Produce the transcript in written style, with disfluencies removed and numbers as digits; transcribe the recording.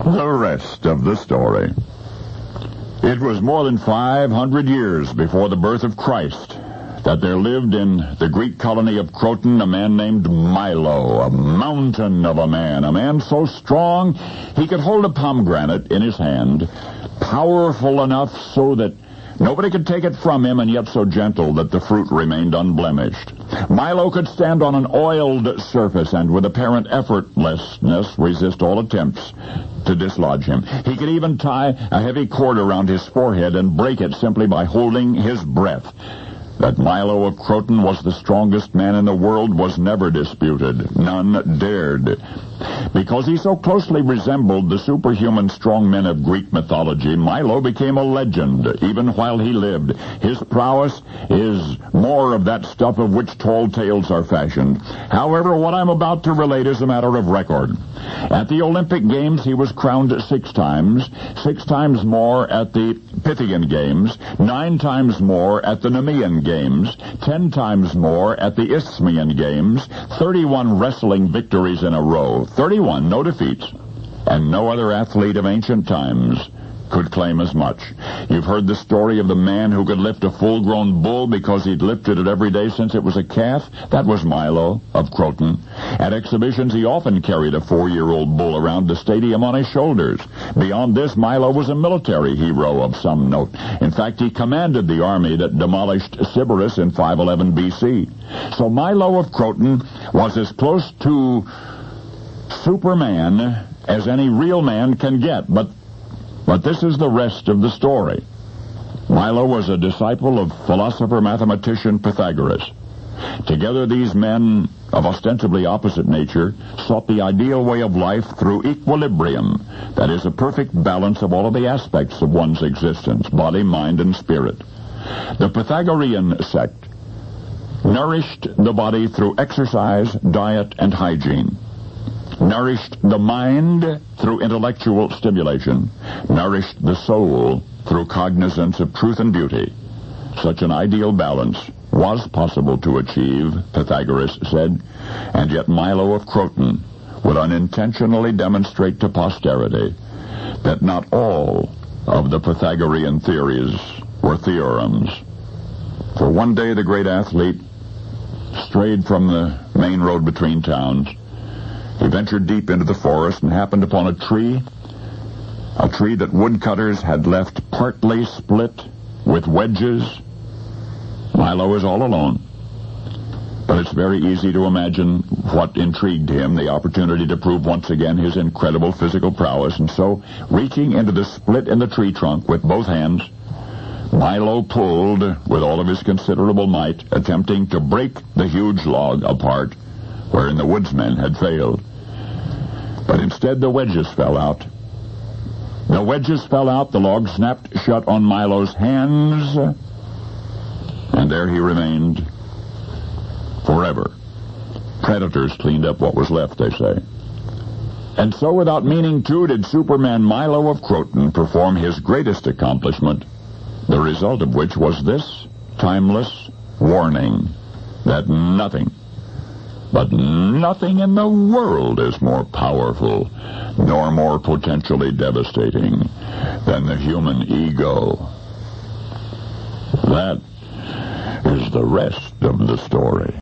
The rest of the story. It was more than 500 years before the birth of Christ that there lived in the Greek colony of Croton a man named Milo, a mountain of a man so strong he could hold a pomegranate in his hand, powerful enough so that nobody could take it from him, and yet so gentle that the fruit remained unblemished. Milo could stand on an oiled surface and with apparent effortlessness resist all attempts to dislodge him. He could even tie a heavy cord around his forehead and break it simply by holding his breath. That Milo of Croton was the strongest man in the world was never disputed. None dared. Because he so closely resembled the superhuman strong men of Greek mythology, Milo became a legend, even while he lived. His prowess is more of that stuff of which tall tales are fashioned. However, what I'm about to relate is a matter of record. At the Olympic Games, he was crowned 6 times, 6 times more at the Pythian Games, 9 times more at the Nemean Games, 10 times more at the Isthmian Games, 31 wrestling victories in a row, 31, no defeats, and no other athlete of ancient times could claim as much. You've heard the story of the man who could lift a full-grown bull because he'd lifted it every day since it was a calf. That was Milo of Croton. At exhibitions, he often carried a 4-year-old bull around the stadium on his shoulders. Beyond this, Milo was a military hero of some note. In fact, he commanded the army that demolished Sybaris in 511 B.C. So Milo of Croton was as close to Superman as any real man can get, but this is the rest of the story. Milo was a disciple of philosopher-mathematician Pythagoras. Together, these men of ostensibly opposite nature sought the ideal way of life through equilibrium, that is, a perfect balance of all of the aspects of one's existence, body, mind, and spirit. The Pythagorean sect nourished the body through exercise, diet, and hygiene, nourished the mind through intellectual stimulation, nourished the soul through cognizance of truth and beauty. Such an ideal balance was possible to achieve, Pythagoras said, and yet Milo of Croton would unintentionally demonstrate to posterity that not all of the Pythagorean theories were theorems. For one day the great athlete strayed from the main road between towns. He ventured deep into the forest and happened upon a tree that woodcutters had left partly split with wedges. Milo was all alone. But it's very easy to imagine what intrigued him, the opportunity to prove once again his incredible physical prowess. And so, reaching into the split in the tree trunk with both hands, Milo pulled with all of his considerable might, attempting to break the huge log apart wherein the woodsmen had failed. But instead the wedges fell out. The wedges fell out, the log snapped shut on Milo's hands, and there he remained forever. Predators cleaned up what was left, they say. And so, without meaning to, did Superman Milo of Croton perform his greatest accomplishment, the result of which was this timeless warning that nothing, but nothing in the world is more powerful nor more potentially devastating than the human ego. That is the rest of the story.